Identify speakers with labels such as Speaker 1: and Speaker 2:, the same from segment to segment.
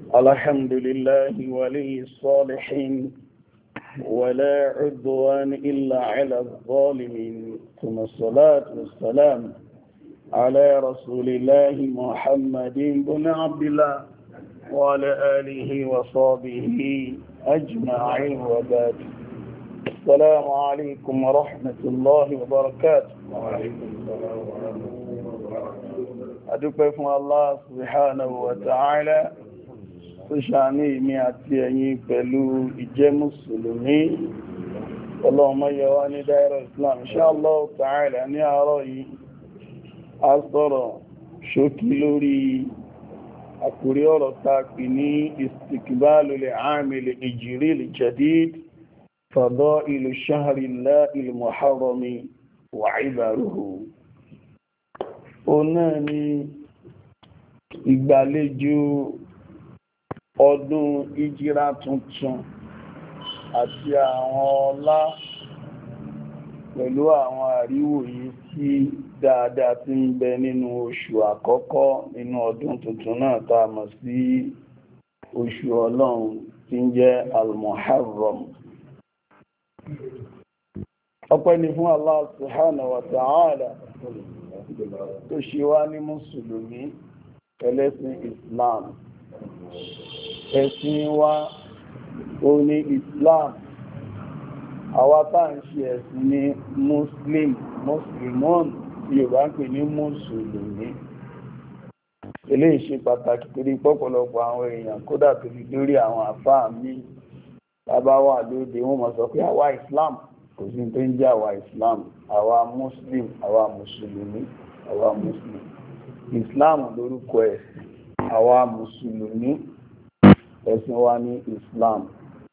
Speaker 1: الحمد لله ولي الصالحين ولا عدوان إلا على الظالمين ثم الصلاة والسلام على رسول الله محمد بن عبد الله وعلى آله وصحبه أجمعين وبعد. السلام عليكم ورحمة الله وبركاته. وعليكم السلام ورحمة الله وبركاته. أدوكم الله سبحانه وتعالى ṣàánú èmi àti ẹ̀yin pẹ̀lú ìjẹ́ mùsùlùmí. Ọlọ́run yọ wá ní dáírà Islam. Insha Allah Ta'ala ní àárọ̀ yìí a sọ̀rọ̀ ṣókí lórí àkórí ọ̀rọ̀ tàbí ní istiqbalul aamil hijril jadid fadailu shahrillahil muharram wa ibaruhu. Ó náà ni ìgbàlejò ọdún ìjírá tuntun àti àwọn ọlá pẹ̀lú àwọn àríwòye sí dáadáa tí ń bẹ nínú oṣù àkọ́kọ́ nínú ọdún tuntun náà tá a mọ̀ sí oṣù Ọlọ́run tí ń jẹ́ al-Muharram. Ọpẹ́ ni fún Allah subhanahu wa ta'ala tó ṣe wá ní mùsùlùmí ẹlẹ́sìn Islam. Ẹ̀sìn wa ó ní Islam, àwa tá ń ṣe ẹ̀sìn ní Muslimon tí Yorùbá ń pè ní mùsùlùmí. Eléyìí ṣe pàtàkì torí pọ̀pọ̀lọpọ̀ àwọn èèyàn kódà tó fi lórí àwọn àfáà mi bàbá wà lóde wọ́n mọ̀ sọ pé àwa Islam kò sí tó ń jẹ́ àwa Islam, àwa Muslim, àwa mùsùlùmí, àwa Muslim. Islam lórúkọ ẹ̀sìn, àwa mùsùlùmí ẹ̀sìn wa ní Islam.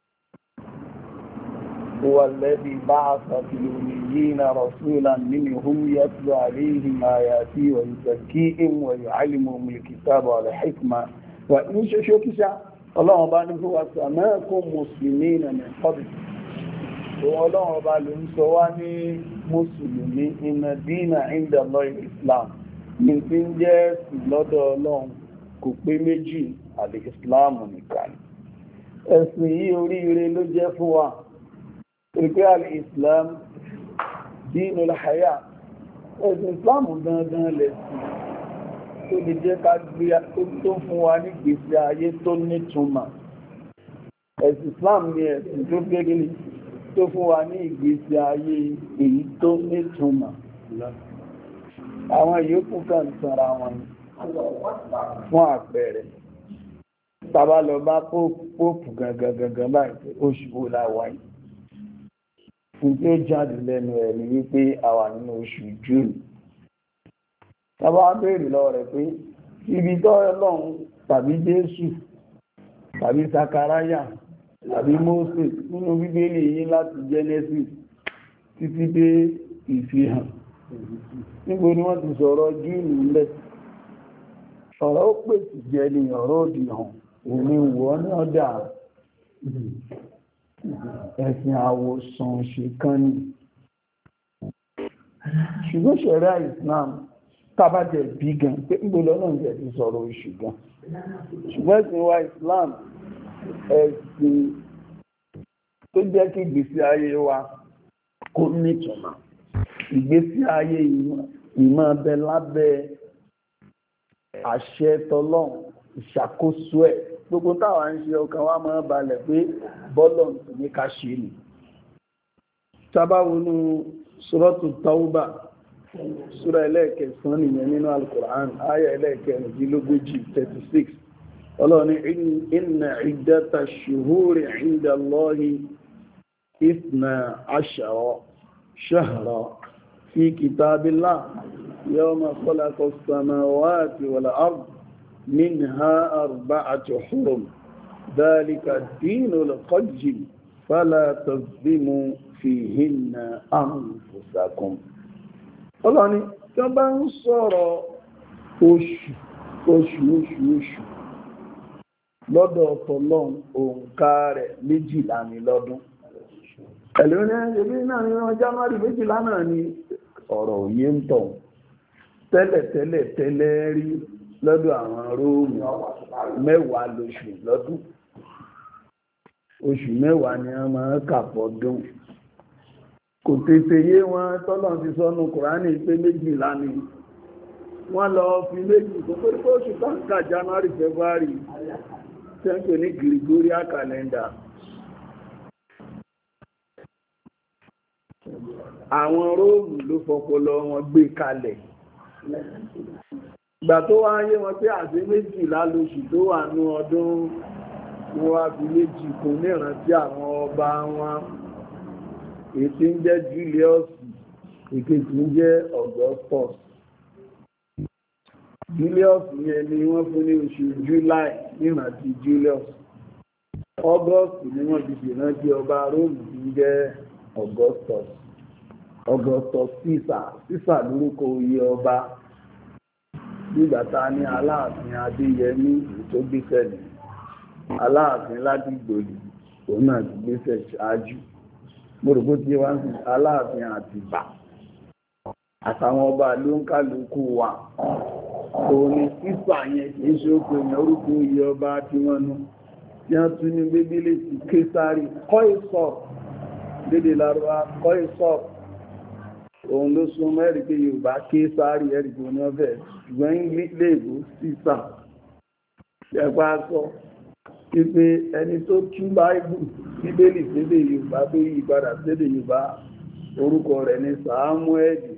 Speaker 1: هو الذي بعث في الأميين رسولا منهم يتلو عليهم آياته ويزكيهم ويعلمهم الكتاب والحكمة وإن شوكشا الله بارك هو سماكم مسلمين من قبل. الله بارك سواني مسلمين إن الدين عند الله الإسلام من تنجس لدى الله kò pé méjì àlè ìsìláàmù nìkan. Ẹ̀sìn yìí oríire ló jẹ́ fún wa. Ìpé àlè ìsìláàmù dinul haya. Ẹ̀sìn ìsìláàmù gangan lẹ̀sìn tó lè jẹ́ ká gbé tó fún wa ní ìgbésí ayé tó nítumọ̀. Ẹ̀sìn ìsìláàmù ni ẹ̀sìn tó gẹ́gẹ́lẹ́ tó fún wa ní ìgbésí ayé èyí tó nítumọ̀. Àwọn yòókù kan sanra wọn ni. Fún àpẹẹrẹ tàbá lọ bá pópù gangan báyìí oṣù wo la wà yìí, fún tí ó jáde lẹ́nu ẹ̀ ní wípé a wà nínú oṣù Júùnù. Tàbá béèrè lọ rẹ̀ pé ibi tọ́lọ́run tàbí Jésù tàbí Sakaraya tàbí Mósè nínú Bíbélì yìí láti Genesis títí dé Ìfihàn, níbo ni wọ́n ti sọ̀rọ̀ Júùnù ńlẹ̀? Ọ̀rọ̀ ó pèsè jẹ́ ní ọ̀rọ̀ òdì hàn, òní wọ́n ní ọ̀dà ẹ̀sìn àwòsàn ṣìkan ni. Ṣùgbọ́n ṣẹ̀ríà Islam tàbájẹ̀ bí gan pé gbọ́lọ́ náà jẹ́ ti sọ̀rọ̀ oṣù gan. Ṣùgbọ́n ẹ̀sìn wa Islam ẹ̀sìn tó jẹ́ kí ìgbésí ayé wa kó nítumọ̀. Ìgbésí ayé ìmọ̀ abẹ lábẹ́ àṣẹ tọlọ́run, ìṣàkóso ẹ̀. Gbogbo táwa ń ṣe ọkàn wa máa balẹ̀ pé bọ́lọ̀ ní ká ṣe nì. Tábáwọnú Suratu Tawba, súra ẹlẹ́ẹ̀kẹsàn nìyẹn nínú Al-Qur'an, áyà ẹlẹ́ẹ̀kẹrìndínlógójì 36. Ọlọ́run ní inna iddata shuhuri inda Allahi 12 shahra fi kitabillah يوم خلق السماوات والأرض منها 4 حرم ذلك الدين القيم فلا تظلموا فيهن أنفسكم. Ọlọ́run ni tí wọ́n bá ń sọ̀rọ̀ oṣù lọ́dọ̀ Ọlọ́run òǹkà rẹ̀ 12 ni lọ́dún. Ẹ̀lú ní ẹgbẹ́ náà ní ọjọ́ January 12 náà ni ọ̀rọ̀ òye ń tọ̀. Tẹ́lẹ̀ rí lọ́dọ̀ àwọn róòmù 10 lóṣù lọ́dún. Oṣù 10 ni wọ́n máa ń kà fọ́dún. Kò tètè yé wọn tọ́lọ̀ ti sọ́nù Kùránì pé 12 ni wọ́n lọ fi méjì tó pé oṣù táǹkà January February tẹ́ǹkì ní Gregorian calendar. Àwọn róòmù ló fọpọlọ wọn gbé kalẹ̀. Ìgbà tó wáyé wọn pé àṣẹ 12 lóṣù tó wà ní ọdún wọ́n wá fi méjì kò ní ìrántí àwọn ọba wọn. Ètí ń jẹ́ Julius, èkejì ń jẹ́ Augustus. Julius yẹn ni wọ́n fún ní oṣù July ní ìrántí Julius. August ni wọ́n ti ṣèrántí ọba Rome tí ń jẹ́ Augustus. Augustus Caesar lórúkọ oyè ọba. Nígbàtá ní Aláàfin Adéyẹmí tó gbéṣẹ̀ ní Aláàfin Ládìgbòlì òun náà ti gbéṣẹ̀ ṣáájú. Mo rò bó ti wá sí Aláàfin Àtìbà àtàwọn ọba ló ń kálukú wa. Òun ni Caesar yẹn kìí ṣe ó pè ní orúkọ oyè ọba tí wọ́n nú. Tí wọ́n tún ní bíbélì sí Késárì Kọ́ìsọ̀ lédè Lárúbáwá Kọ́ìsọ̀. Òun ló sún mẹ́rin pé Yorùbá Késárì ẹ̀rì tó ní ọ̀fẹ́ ṣùgbọ́n ilé ìbò sísà ṣẹ̀pá sọ wípé ẹni tó tú Báíbù Bíbélì sédè Yorùbá tó yí padà sédè Yorùbá orúkọ rẹ̀ ní Sàámúẹ́lì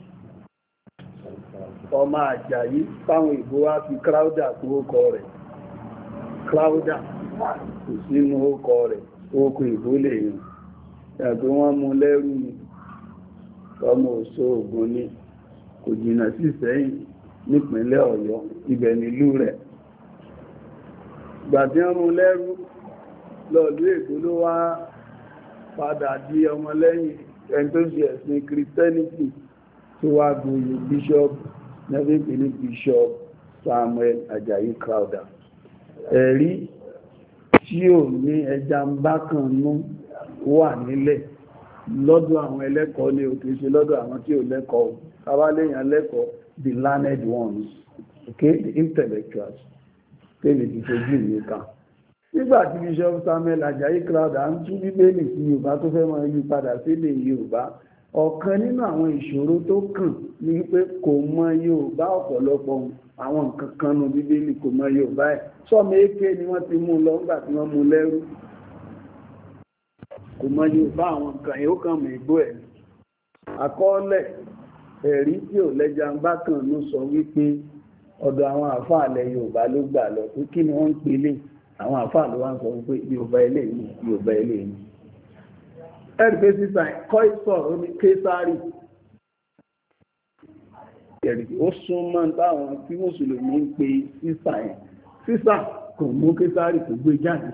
Speaker 1: ọmọ Àjàyí táwọn ìbò wá fi Crowder tó ókọ rẹ̀. Crowder kò sínú ókọ rẹ̀ ókọ ìbò lè yàn ẹ̀gbẹ́ wọn mú lẹ́rú ni ọmọ Òṣó Ògùn ní kò jìnnà sí Ìṣẹ́yìn nípínlẹ̀ Ọ̀yọ́ ibẹ̀ nílùú rẹ̀. Ìgbà tí wọ́n mú lẹ́rú lọ́ọ̀lú Èkó ló wá padà di ọmọlẹ́yìn ẹni tó ṣe ẹ̀sìn Christianity tó wá gboyè Bishop nẹ́bí ní Bishop Samuel Ajayi Crowder. Ẹ̀rí tí ò ní ẹja ń bá kan nú wà nílẹ̀ lọ́dọ̀ àwọn ẹlẹ́kọ̀ọ́ ní òkè ṣe lọ́dọ̀ àwọn tí ò lẹ́kọ̀ọ́ káwáléyàn lẹ́kọ̀ọ́ the learned ones, okay, the intellectuals tẹ́lẹ̀ ti fojú ìwé kan. Nígbà tí Bishop Samuel Ajayi Crowder ń tú Bíbélì sí Yorùbá tó fẹ́ máa yí padà sílẹ̀ Yorùbá, ọ̀kan nínú àwọn ìṣòro tó kàn ní pé kò mọ Yorùbá ọ̀pọ̀lọpọ̀ àwọn nǹkan kan nínú Bíbélì kò mọ Yorùbá ẹ̀. Sọ́mọ èké ni wọ́n ti mú lọ nígbà tí wọ́n mú lẹ́rú. Kò mọ Yorùbá àwọn nǹkan yóò kàn mọ̀ ìgbó ẹ̀. Àkọọ́lẹ̀ ẹ̀rí tí ò lẹ́jà ń bá kàn ló sọ wípé ọ̀dọ̀ àwọn àfáà ilẹ̀ Yorùbá ló gbà lọ pé kí ni wọ́n ń pèlè àwọn àfáà ló wá ń sọ wípé Yorùbá ilé yìí Yorùbá ilé yìí. Ẹ̀rí pé sísà kọ́ ìsọ̀rọ̀ ní Késárì. Ẹ̀rí ó súnmọ́ táwọn tí Mùsùlùmí ń pe sísà yẹn. Sísà kò mú Késárì kò gbé jáde.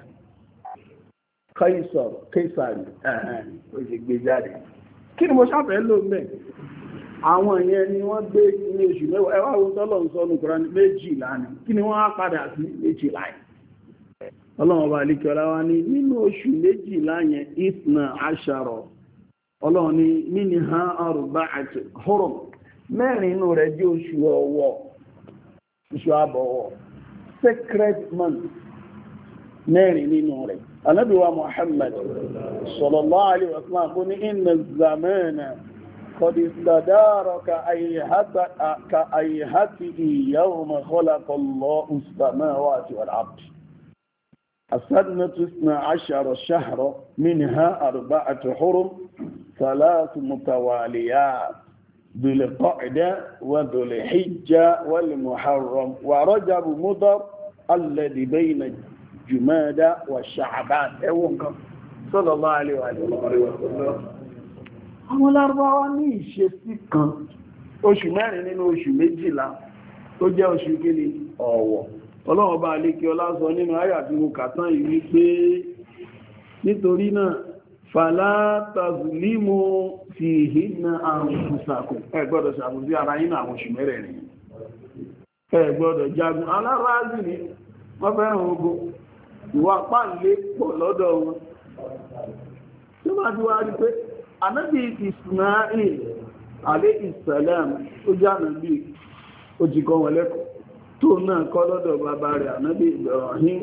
Speaker 1: Kọ́ Késárì ó sì gbé jáde. Kí ni mo ṣàfẹ́ lò mẹ́? Àwọn ìyẹn ni wọ́n gbé ní oṣù 10 ẹwà wo tọ́lọ̀ ń sọ́nù Kùránì 12 ni kí ni wọ́n á padà sí 12 ọlọ́run ọba àlíkẹ́ ọláwá ní nínú oṣù 12 yẹn ìsìnà àṣàrọ̀ ọlọ́run ní mini ha arba'atu hurum mẹ́rin inú rẹ̀ jẹ́ oṣù ọ̀wọ̀ oṣù àbọ̀wọ̀ sacred month mẹ́rin nínú rẹ̀ Ànábì wa Muhammad sallallahu alaihi wasallam ní inna zamana قد استدار كأيهته يوم خلق الله السماوات والأرض السنة 12 شهرا منها 4 حرم 3 متواليات ذو القعدة وذو الحجة والمحرم ورجب مضر الذي بين جمادى والشعبان صلى الله عليه وسلم. Àwọn Lárúbáwá ní ìṣesí kan oṣù mẹ́rin nínú oṣù 12 tó jẹ́ oṣù kíni ọ̀wọ̀. Ọlọ́run bá alékí ọlá sọ nínú àyà tí mo kà tán yìí wípé nítorí náà fàlá tazlimu fihinna anfusakum ẹ gbọ́dọ̀ ṣàbòsí ara yín àwọn oṣù mẹ́rẹ̀ẹ̀rin. Ẹ gbọ́dọ̀ jagun aláràázì ni wọ́n fẹ́ràn ogun ìwà páńlé pọ̀ lọ́dọ̀ wọn. Tí wọ́n ti wá rí pé Ànábì Ismail alayhi salam ó jẹ́ ànábì ó ti kọ́ wọn lẹ́kọ̀ọ́ tó náà kọ́ lọ́dọ̀ bàbá rẹ̀ ànábì Ibrahim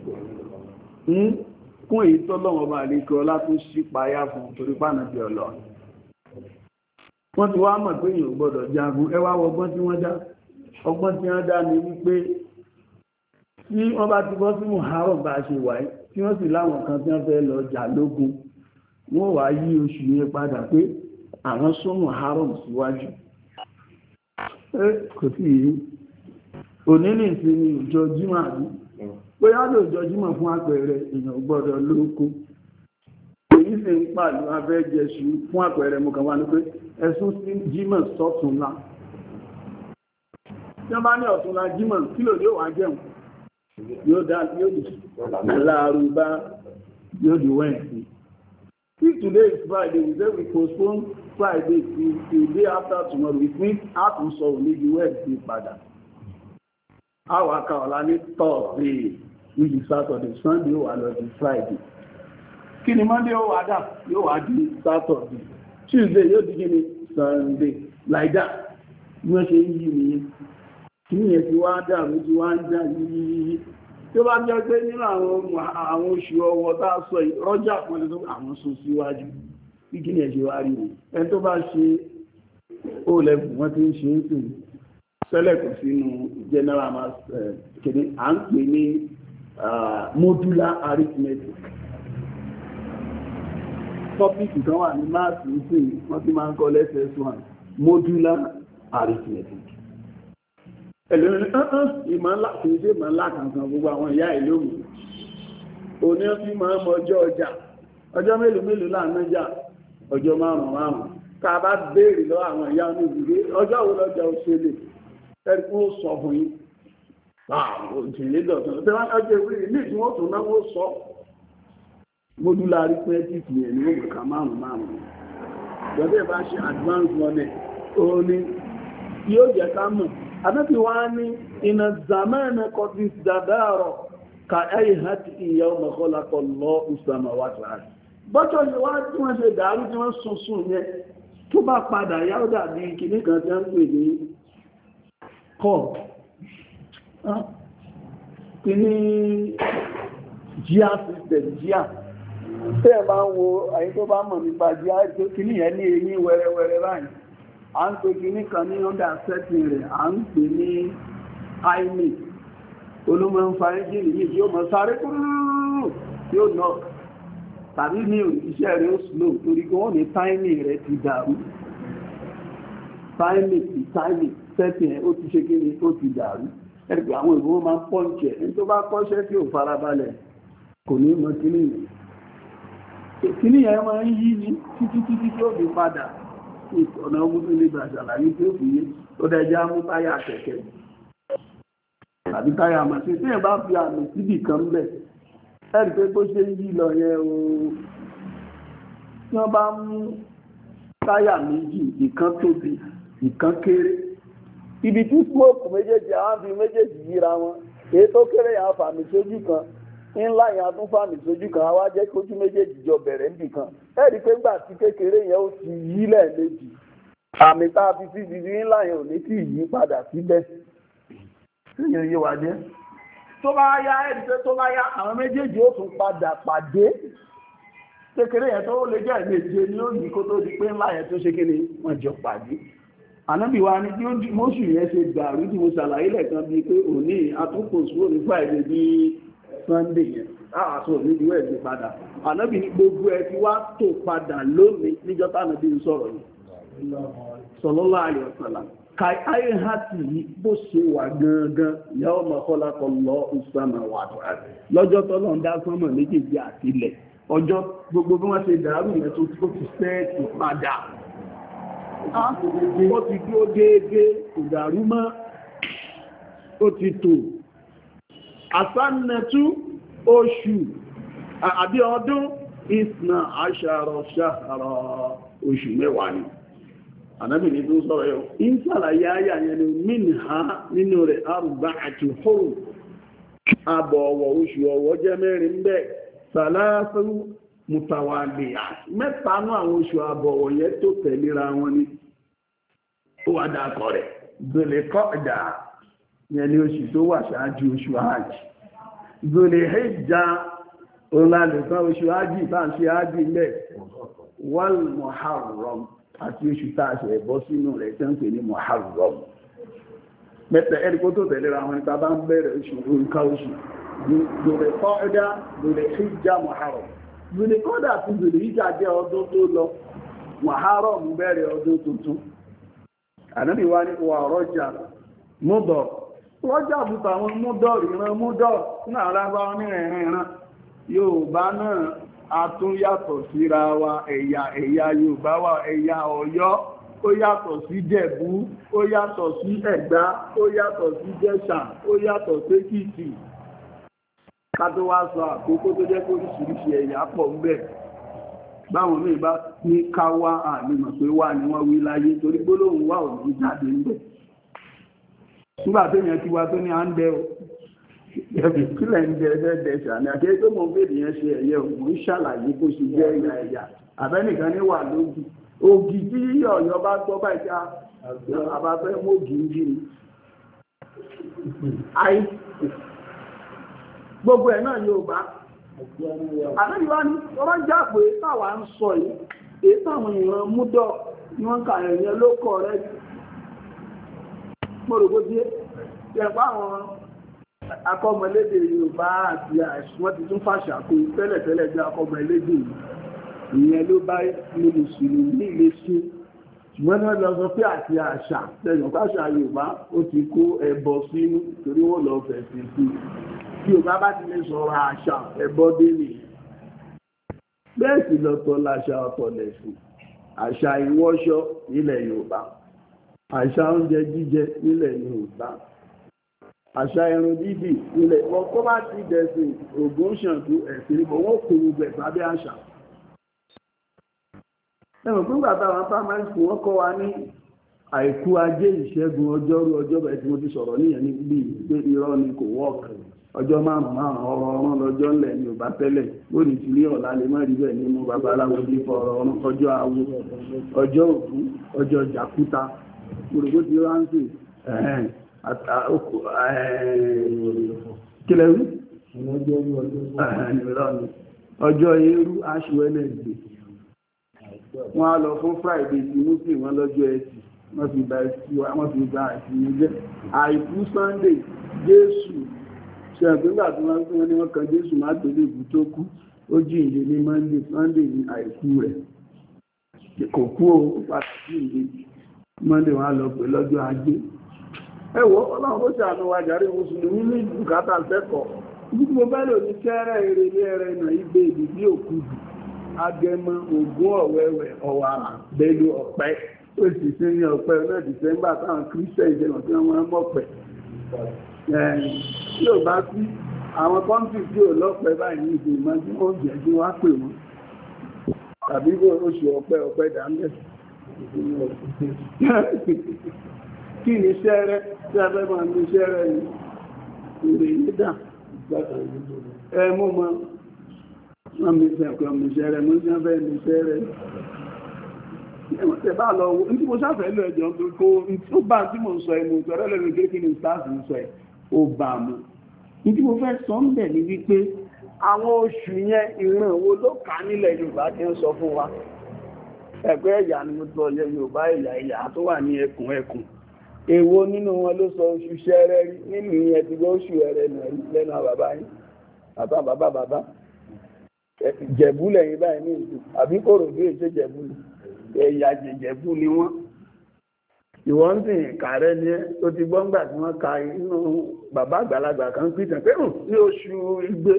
Speaker 1: kún èyí tọ́lọ́wọ́ bá lè kọ́ látó sí payá fún torí pànàbí Ọlọ́run. Wọ́n ti wá mọ̀ pé èèyàn gbọ́dọ̀ jagun, ẹ wá ọgbọ́n tí wọ́n dá. Ọgbọ́n tí wọ́n dá ní wípé tí wọ́n bá ti bọ́ sí Muharram bá ṣe wáyé tí wọ́n sì láwọn kan tí wọ́n fẹ́ lọ jà lógun, wọ́n wá yí oṣù yẹn padà pé àwọn sún Muharram síwájú. Kò sí yìí òní ní ìsinmi ìjọ jímọ̀ àbí pé á lè jọ jímọ̀ fún àpẹẹrẹ èèyàn gbọ́dọ̀ lóko èyí sì ń pàlú abẹ́jẹsù fún àpẹẹrẹ mú kan wá ní pé ẹ̀sùn sí jímọ̀ sọ́túnlá tí wọ́n bá ní ọ̀túnlá jímọ̀ kí ló yóò wá jẹun yóò di Lárúbá yóò di Wednesday. If today is Friday, we say we postpone Friday till day after tomorrow. It means àtúnṣọ òní di Wednesday padà. Àwọn akàwọ̀lá ní Thursday, which is Saturday, Sunday ó wà lọ di Friday. Kí ni Monday ó wà dà? Yóò wà di Saturday. Tuesday yóò di kíni Sunday. Like that. Bí wọ́n ṣe ń yí nìyẹn. Kí ni ẹ̀ ti wá dà mí ti wá ń dà yíyí. Tí ó bá jẹ́ pé nínú àwọn oṣù ọwọ́ tá a sọ ìrọ́jà pọ̀lú tó àwọn sún síwájú. Bí kí ni ẹ̀ ṣe wá rí rẹ̀? Ẹni tó bá ṣe O-level wọ́n ti ń ṣe é sùn. Sẹ́lẹ̀kù sínú general mass kìíní à ń pè ní modular arithmetic. Tọ́pìkì kan wà ní máàsì ìsìn wọ́n ti máa ń kọ́ SS1 modular arithmetic. Ẹlòmíràn ìmọ̀ ńlá kìí ṣe ìmọ̀ ńlá kankan gbogbo àwọn ìyá ìlú mi. Òní ó fi máa ń mọ ọjọ́ mélòó láàánájà ọjọ́ márùn-ún. Ká bá béèrè lọ àwọn ìyá oníbùgbé ọjọ́ wo lọ́jọ́ òṣèlè ẹ̀kú sọ fún yín òjìlé dọ̀tún tí wọ́n ọjọ́ ìwé ilé tí wọ́n tún náà wọ́n sọ modular arithmetic yẹn ní òmùká márùn-ún ìjọba bá ṣe advance learning òun ni yóò jẹ́ ká mọ̀ àbẹ́bí wá ní iná zamana kọfí dàdárọ̀ ka ẹ̀yìn hàtì ìyá ọmọkọ́lákọ̀ lọ ìsàmàwàtà bọ́jọ́ yìí wá tí wọ́n ṣe dàrú tí wọ́n sùn yẹn tó bá padà yá ó dàbí kìíní kan tí wọ́n ń pè ní kọ́ọ̀t kìíní jíà system jíà tí ẹ bá ń wo àyí tó bá mọ̀ nípa jíà kìíní yẹn ní eyín wẹ́rẹ́wẹ́rẹ́ báyìí à ń pè kìíní kan ní under setting rẹ̀ à ń pè ní IMI olómọ ń fa ẹ́jìnì yìí tí ó mọ̀ sáré kúrúrú tí ó nọ́ tàbí ní iṣẹ́ rẹ̀ ó slow torí kí wọ́n ní táìmì rẹ̀ ti dàrú táìmì setting ẹ̀ ó ti ṣe kíni ó ti dàrú ẹ̀rùpẹ̀ àwọn ìwọ̀n máa ń pọ́ǹkẹ̀ ẹni tó bá kọ́ṣẹ́ tí ò farabalẹ̀ kò ní mọ̀ kíní yẹn kíní yẹn máa ń yí ní títí tí ó fi padà ọ̀nà ogun tó lè gbà ṣàlàyé tí ó fi yé ó dẹjá mú táyà kẹ̀kẹ́ tàbí táyà màṣẹ tí ẹ̀ bá fi àmì síbì kan bẹ̀ ẹ̀rì pé bó ṣe ń yí lọ yẹn o tí wọ́n bá mú táyà méjì ìkan tóbi ìkan kéré ibi tí smoke méjèèjì àwọn fi méjèèjì yíra wọn èyí tó kéré yà fàmì sójú kan ńlá yà tún fàmì sójú kan àwa jẹ́ kójú méjèèjì jọ bẹ̀rẹ̀ níbì kan ẹ̀rì pé gbà tí kékeré yẹn ó ti yí lẹ́ẹ̀mejì àmì tá a fi sí ibi ńlá yẹn ò ní tí yí padà síbẹ̀ síyẹn yé wa jẹ́ tó bá yá ẹ̀rí pé tó bá yá àwọn méjèèjì ó tún padà pàdé kékeré yẹn tó lè jẹ́ méje ní ó yí kó tó di pé ńlá yẹn tó ṣe kéde wọ́n jọ pàdé ànábì wa ní bí mọ́sù yẹn ṣe gbàrú tí mo ṣàlàyé lẹ́ẹ̀kan bíi pé òní àtúnkò sùúrù ní Friday ní Sunday yẹn àwàsó òní ìwé ẹ̀sìn padà ànábì ní gbogbo ẹ ti wá tó padà lónìí níjọ́ tánàbí ń sọ̀rọ̀ yìí sallallahu alaihi wasallam ka ayé ha ti yí bó ṣe wà gangan yàwó mọ̀kọ́lákọ̀ lọ ìsàmà wà lọ́jọ́ tọ́lọ̀ ń dá sánmọ̀ méjèèjì àti ilẹ̀ ọjọ́ gbogbo bí wọ́n ṣe dàrú yẹn tó ti sẹ́ẹ̀tì padà ó ti dúró déédé ìdàrú mọ́ ó ti tò àsánẹ̀tú oṣù àbí ọdún ìsìnà àṣàrọ̀ ṣàrọ̀ oṣù mẹ́wàá ni ànábì ní tó sọ̀rọ̀ yọ ìsàlàyé ayà yẹn ni minha nínú rẹ̀ arba'atu hurum àbọ̀ ọ̀wọ̀ oṣù ọ̀wọ̀ jẹ́ mẹ́rin bẹ́ẹ̀ sàlásù mutawaliya mẹ́ta nú àwọn oṣù àbọ̀ ọ̀wọ̀ yẹn tó tẹ̀léra wọn ni ó wà dákọ̀ rẹ̀ Dhul-Qa'dah ìyẹn ni oṣù tó wà ṣáájú oṣù hajj. Dhul-Hijja òǹlàlẹ̀kan oṣù hajj bá ń ṣe hajj ilẹ̀ wal Muharram àti oṣù tá a ṣe ẹ̀bọ́ sínú rẹ̀ tẹ́ ń pè ní Muharram. Mẹ́tẹ̀ ẹ̀rí kó tó tẹ̀lé ra wọn ìta bá ń bẹ̀rẹ̀ oṣù nǹkan oṣù Dhul-Qa'da, Dhul-Hijja, Muharram. Dhul-Qa'da àti Dhul-Hijja jẹ́ ọdún tó lọ, Muharram bẹ̀rẹ̀ ọdún tuntun. Ànábì wá ní wà Rajab, Mudar. Rọ́jà bùtà àwọn Mudar ìran Mudar náà lábá ní ìran Yorùbá náà a tún yàtọ̀ síra wa ẹ̀yà Yorùbá wa ẹ̀yà Ọ̀yọ́ ó yàtọ̀ sí Jẹ̀bú ó yàtọ̀ sí Ẹ̀gbá ó yàtọ̀ sí Jẹ̀ṣà ó yàtọ̀ sí Èkìtì. Ká tó wá sọ àkókò tó jẹ́ kó oríṣiríṣi ẹ̀yà pọ̀ ń bẹ. Báwọn míì bá ní ká wá àmìmọ̀ pé wà ní wọ́n wí láyé torí gbólóhùn wà ò ní jáde ń bẹ̀. Nígbà tó yẹn ti wá tó ní à ń bẹ o ẹ̀bì kílẹ̀ ń jẹ ẹgbẹ́ dẹ̀ṣà ní àkẹ́ tó mọ̀ fèdè yẹn ṣe ẹ̀yẹ òun ṣàlàyé bó ṣe jẹ́ ẹ̀yà àbẹ́nìkan ní wà lógi ògì tí Ọ̀yọ́ bá gbọ́ báyìí ká àbáfẹ́ mọ́gì ń jí ni àì gbogbo ẹ̀ náà yóò bá àlẹ́yìnwá ní ọ̀rọ̀ jà pé táwa ń sọ yìí èyí táwọn ìran múdọ̀ ni wọ́n kà ẹ̀yẹ ló kọ̀ rẹ̀ mọ́rògbó díẹ̀ ẹ̀pá àwọn akọ́mọlédè Yorùbá àti wọ́n ti tún fàṣà kó tẹ́lẹ̀tẹ́lẹ̀ jẹ́ akọ́mọlédè ìyẹn ló bá ní mùsùlùmí ilé ṣe ṣùgbọ́n náà lọ sọ pé àti àṣà tẹ̀yàn káṣà Yorùbá ó ti kó ẹbọ sínú torí wọ́n lọ fẹ̀sìn sí tí Yorùbá bá ti lè sọ̀rọ̀ àṣà ẹbọ dé nì bẹ́ẹ̀ sì lọ́tọ̀ láṣà ọ̀tọ̀ lẹ̀sìn àṣà ìwọṣọ nílẹ̀ Yorùbá àṣà oúnjẹ jíjẹ nílẹ̀ Yorùbá àṣà ẹran dídì nílẹ̀ wọn kó bá ti dẹ̀sìn Ògún Ṣàngó ẹ̀sìn ìbọn wọn kò gbogbo ẹ̀ sábẹ́ àṣà ẹ̀rùn fún gbàtà àwọn primary school wọ́n kọ́ wa ní àìkú ajé ìṣẹ́gun ọjọ́rú ọjọ́bẹ̀ tí mo ti sọ̀rọ̀ níyẹn ní bí pé irọ́ ni kò wọ́ọ̀kì ọjọ́ márùn-ún ọ̀rọ̀ lọ́jọ́ ńlẹ̀ ní Yorùbá tẹ́lẹ̀ ó ní ti rí ọ̀la lè má rí bẹ́ẹ̀ nínú babaláwo ní fọ̀rọ̀ ọjọ́ awo ọjọ́ Ògún ọjọ́ jàkúta gbogbo ti rántí kílẹ̀ rí ọjọ́ eérú aṣù ẹlẹ́gbẹ̀ wọ́n á lọ fún Friday tí Muslim wọ́n lọ́jọ́ ẹtì wọ́n fi gba ẹ̀sì níjẹ́ àìkú Sunday Jésù ṣe àgbégbà tí wọ́n ní wọ́n kan Jésù má gbélé ìbú tó kú ó jíǹde ní Monday Sunday ní àìkú rẹ̀ kò kú ó pàtàkì jíǹde Monday wọ́n á lọ pè lọ́jọ́ ajé ẹwọ́ ọlọ́run ó ṣàánú wa jàre mùsùlùmí ní bùkátà sẹ́kọ̀ọ́ ibi mo bá lò ní sẹ́rẹ̀ eré ẹrẹ náà ibẹ̀ ìdí òkúdù Agẹmọ Ògún Ọ̀wẹ̀wẹ̀ Ọ̀wàrà Bélú Ọ̀pẹ ó sì sí ní ọ̀pẹ náà December táwọn Christian ìjẹun tí wọ́n mọ̀pẹ̀ tí ò bá sí àwọn kọ́ńtì tí ò lọ́pẹ báyìí ní ìdí ìmọ̀ tí wọ́n jẹ́ kí wọ́n pè wọ́n tàbí oṣù ọ̀pẹ dàmẹ́ kí ni sẹ́rẹ́ tí a fẹ́ máa ní sẹ́rẹ́ yìí ìrè ìdá mú mọ́ wọ́n mi fẹ́ ọ̀pẹ́ ọmọ ìṣẹ́rẹ́ mú sí ọ̀fẹ́ ní sẹ́rẹ́ ẹ̀wọ̀n tẹ́ bá lọ ní tí mo sáfẹ́ lọ ẹjọ́ kó tó bá tí mo sọ ẹnu ìtọ́rẹ́ lẹ́nu kéèkì ní stars ń sọ ẹ̀ ó bá mú ní tí mo fẹ́ sọ ń bẹ̀ ní wípé àwọn oṣù yẹn ìran wo ló kà nílẹ̀ Yorùbá tí ń sọ fún wa ẹ̀pẹ́ ẹ̀yà ni mo tọ́ ilẹ̀ Yorùbá ẹ̀yà tó wà ní ẹkùn èwo nínú wọn ló sọ oṣù Ṣẹrẹ rí nínú ìyẹn ti gbọ́ oṣù ẹ̀rẹ̀ lẹ́nu bàbá yín bàbá Jẹ̀bú lẹ́yìn báyìí ní ìlú àbí Kòròdú èṣe Jẹ̀bú ẹ̀yà Jẹ̀bú ni wọ́n ìwọ́n ń sìn kààrẹ ní ẹ́ tó ti gbọ́ngbà tí wọ́n ka inú bàbá àgbàlagbà kan pìtàn pé ní oṣù Igbe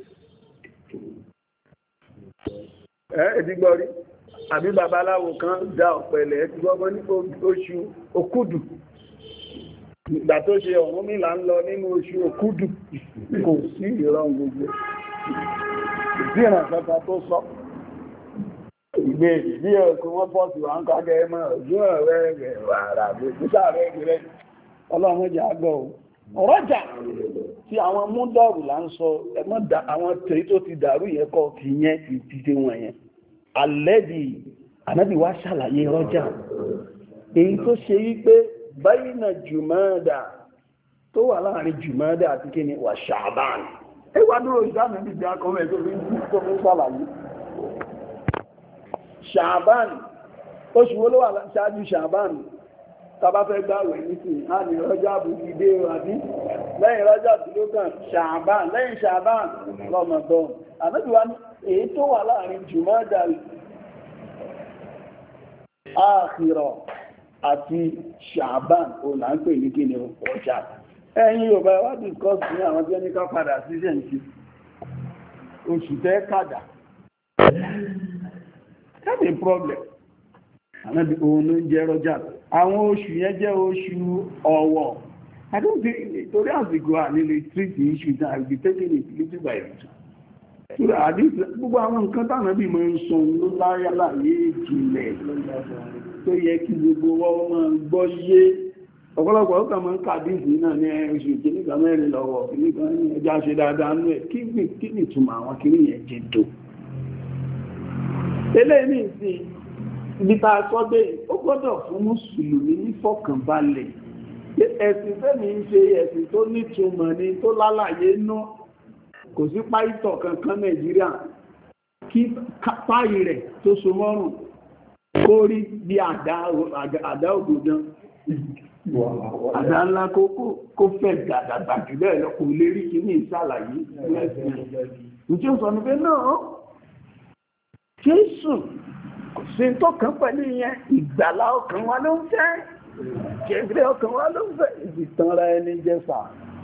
Speaker 1: ẹ̀ẹ́dígbọ́ rí àbí babaláwo kan dá ọ̀pẹ̀lẹ̀ ẹ̀ẹ́dígbọ́ ní oṣù Òkúdù ìgbà tó ṣe Ọ̀rúnmìlà ń lọ nínú oṣù Òkúdù kò sí ìran gbogbo ìdíran kankan tó sọ ìgbé ìdí ẹ̀kùn wọ́n pọ̀ sí wọ́n kágẹ́ ẹmọ́ ọ̀jú ọ̀rẹ́ rẹ̀ wàrà gbogbo rẹ̀ rẹ̀ ọlọ́run jẹ́ àgbọ̀ ọ̀rọ̀jà tí àwọn múdọ̀rù là ń sọ àwọn tèyí tó ti dàrú yẹn kọ́ ti yẹn ìtìtì wọn yẹn alẹ́bí ànábì wá ṣàlàyé rọ́jà èyí tó ṣe wípé báyìí na jùmọ́dà tó wà láàrin jùmọ́dá àti kí ni wà ṣàbán ẹwà dúró ìdáná ní ìdí akọ́mẹ́ tó fi ń sàlàyé ṣàbán oṣù wo ló wà ṣáájú ṣàbán tàbá fẹ́ gbààwẹ̀ nísìn á ní Rọ́jàbù ìdé àbí lẹ́yìn Rọ́jàbù ló kàn ṣàbán lẹ́yìn ṣàbán Ramadan àmẹ́bíwá ní èyí tó wà láàrin jùmọ́dá àkhírà àti ṣàbán ò là ń pè ní kí ni ọjà ẹ̀yin Yorùbá wá discuss ní àwọn tí ó ní ká padà sí ṣẹ̀ǹtì oṣù tẹ́ kàdà that's a problem ànábì òun ló ń jẹ́ rọ́jà àwọn oṣù yẹn jẹ́ oṣù ọ̀wọ̀ I don't think torí àsìkò ànílé treat the issue that I will be taking it little by little gbogbo àwọn nǹkan tánàbí mọ́ ń sọ ló láyé ìjìnlẹ̀ tó yẹ kí gbogbo wọ́n máa gbọ́ yé ọ̀pọ̀lọpọ̀ ó kà máa ń kàdíìsì náà ní oṣù kìíníkà mẹ́rin lọ́wọ́ kìíníkà ní ẹjá ṣe dáadáa nú ẹ̀ kí ni ìtumọ̀ àwọn kìíní yẹn jẹ́ tó eléyìí ní ìsìn ibi tá a sọ dé ó gbọ́dọ̀ fún mùsùlùmí ní fọkànbalẹ̀ ẹ̀sìn fẹ́mi ń ṣe ẹ̀sìn tó nítumọ̀ ni tó lálàyé ná kò sí páìtọ̀ kankan Nàìjíríà kí páì rẹ̀ tó so mọ́rùn kó rí bí àdá ògùdán àdá ńlá kó fẹ́ gàdàgbà jù bẹ́ẹ̀ lọ kò lè rí kí ní ìsàlàyé lẹ́sìn ìjọ sọ ní pé náà Jésù kò sí tó kàn pẹ̀lú ìyẹn ìgbàlá ọkàn wa ló ń fẹ́ jẹ́gbẹ́ ọkàn wa ló ń fẹ́ ìtànra ẹni jẹ́fà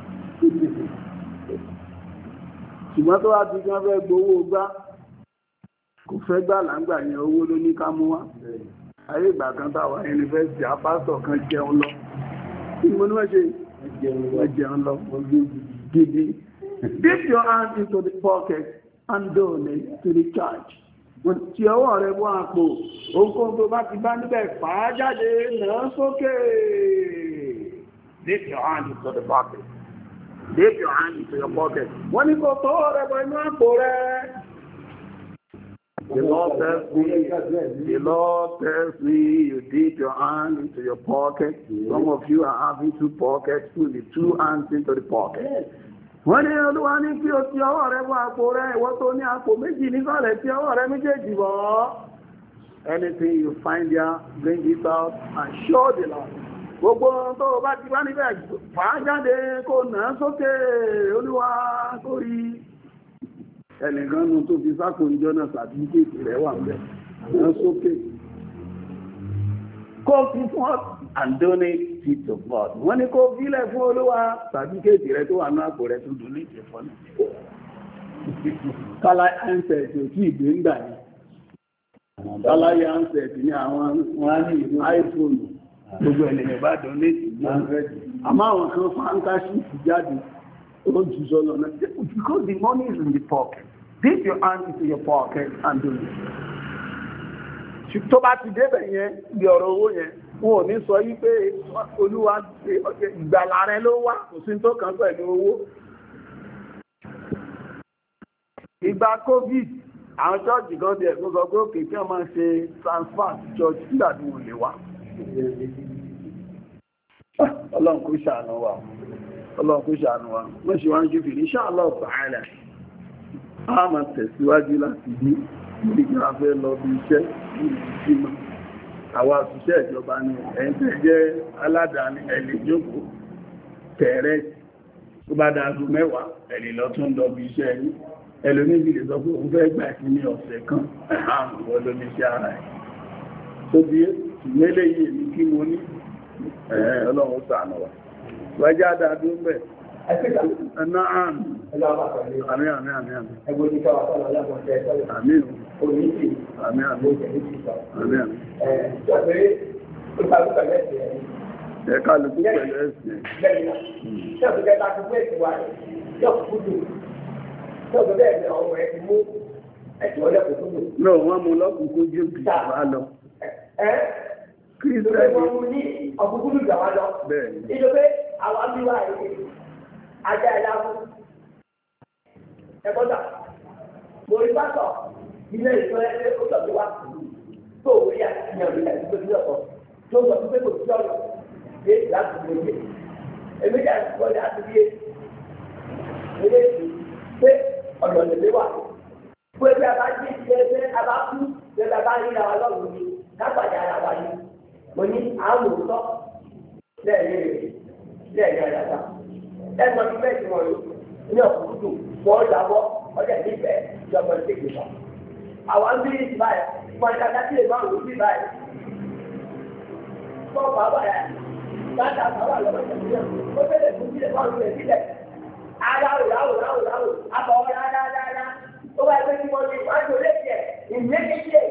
Speaker 1: ṣùgbọ́n tó wá ti kí wọ́n fẹ́ gbowó gbá kò fẹ́ gbà láńgbà yẹn owó ló ní ká mú wá ayé ìgbà kan táwà yunifásitì apásọ̀ kan jẹun lọ tí mo ní wọ́n ṣe wọ́n jẹun lọ gidi dip your hand into the pocket and donate to the church tí ọwọ́ rẹ̀ bọ́ àpò ohunkóhun tó bá ti bá níbẹ̀ fà á jáde náà sókè dip your hand into the pocket dip your hand into your pocket wọ́n ní kò tọwọ́ rẹ̀ bọ́ inú àpò rẹ̀. The Lord tells me you dip your hand into your pocket. Some of you are having two pockets, put the two hands into the pocket. Wọ́n ní Olúwa ní kí o ti ọwọ́ rẹ bọ́ àpò rẹ, ìwọ tó ní àpò méjì nísàlẹ̀ tí ọwọ́ rẹ méjèèjì bọ́. Anything you find there, bring it out and show the Lord. Gbogbo tó o bá ti wá níbẹ̀ fà á jáde kó nà á sókè Olúwa kó rí. Ẹnìkan nù tó fi sákò ìjọ náà sàtífíkèètì rẹ̀ wà ń bẹ̀ nà á sókè. Kó fi fún ọ and donate it to God. Wọ́n ní kó fílẹ̀ fún Olúwa sàtífíkèètì rẹ̀ tó wà ní àpò rẹ̀ tó dùn ní ìjẹ̀fọ́ náà. Kálá ansẹ̀tì ò tí ìgbé ń gbà ní. Kálá yẹ ansẹ̀tì ní àwọn wọn ní ìlú iPhone gbogbo ẹ̀lẹ́mẹ̀ bá donate ní 100. Àmọ́ àwọn kan fáńkáṣíìsì jáde ó jù sọ́lọ́ náà. Because the money is in the pocket. Dip your hand into your pocket and do it. Tó bá ti débẹ̀ yẹn bí ọ̀rọ̀ owó yẹn wọn ò ní sọ yí pé Olúwa ìgbàlà rẹ ló wá kò sí tó kàn pẹ̀lú owó. Ìgbà COVID àwọn chọ́ọ̀chì kan ti ẹ̀kọ́ sọ pé òkè kí wọ́n máa ṣe transfer church nígbà tí wọ́n lè wá. Ọlọ́run kó ṣàánú wa. Ọlọ́run kó ṣàánú wa. Wọ́n ṣe wá ń jùfì ní inshallah ta'ala. A máa tẹ̀síwájú láti bí ìgbà fẹ́ lọ bí iṣẹ́ ìgbìmọ̀. Àwọn òṣìṣẹ́ ìjọba ni ẹ̀yin tẹ́ jẹ́ aládàáni ẹ̀lẹ́ jókòó tẹ̀rẹ́ tó bá dáadọ́ 10 ẹ̀lẹ́ lọ tún lọ bí iṣẹ́ yìí. Ẹlòmíbì lè sọ pé òun fẹ́ gbà sí ní ọ̀sẹ̀ kan àrùn wọ́n ló ní iṣẹ́ ara ẹ̀. Tó bí ìmẹ́lẹ̀ yìí èmi kí mo ní Ọlọ́run ṣàánú wa. Wájá dáadọ́ mẹ́. Ẹ̀nà àmì. Àmì. Ẹgbẹ́ ní káwà sọ́lọ́ lábọ̀ ṣẹ́ sọ́lọ́. Àmì. Oríṣìí. Àmì. Ẹ̀ka lùkú pẹ̀lú ẹ̀sìn. No, wọ́n mú lọ́kùnkún jù bí wá lọ. Kírísítẹ́nì. Wọ́n mú ní ọkùnkún jù wá lọ. Bẹ́ẹ̀ni. Ìjọba àwọn àbíwá ìwé ajá ẹ̀dá fún ẹ̀kọ́ta. Mo rí pásọ̀ ilé ìfẹ́ ẹgbẹ́ ó tọ́jú wá tó orí àtìyàn rí àti gbé sílẹ̀ kan tó sọ pé kò sí ọ̀nà dé láti gbé
Speaker 2: èmi jà kọjá àti bíyé eléyìí pé ọ̀dọ̀ lè wà pé bí a bá jí ṣe a bá kú ṣe a bá rí ara lọ́rùn ni lágbàdì ara wa ni mo ní àwọn òótọ́ lẹ́ẹ̀ni àyàtà ẹ̀gbọ́n ti bẹ́ẹ̀ tí wọ́n rí ní ọ̀kúndùn wọ́n jábọ́ ọjà nífẹ̀ẹ́ ìjọba ìdíje kan àwọn bí báyìí mọ̀ọ́dá tí lè máa wò sí báyìí fọ́ bàbá yà bàtà bàbá lọ́wọ́ ìṣẹ̀lẹ̀ ó bẹ̀rẹ̀ fún sílẹ̀ máa ń rẹ̀ sílẹ̀ aláwò àbọ̀ dáadáa ó bá ẹgbẹ́ tí wọ́n ti wá ní olè jẹ ìmẹ́kẹ́kẹ́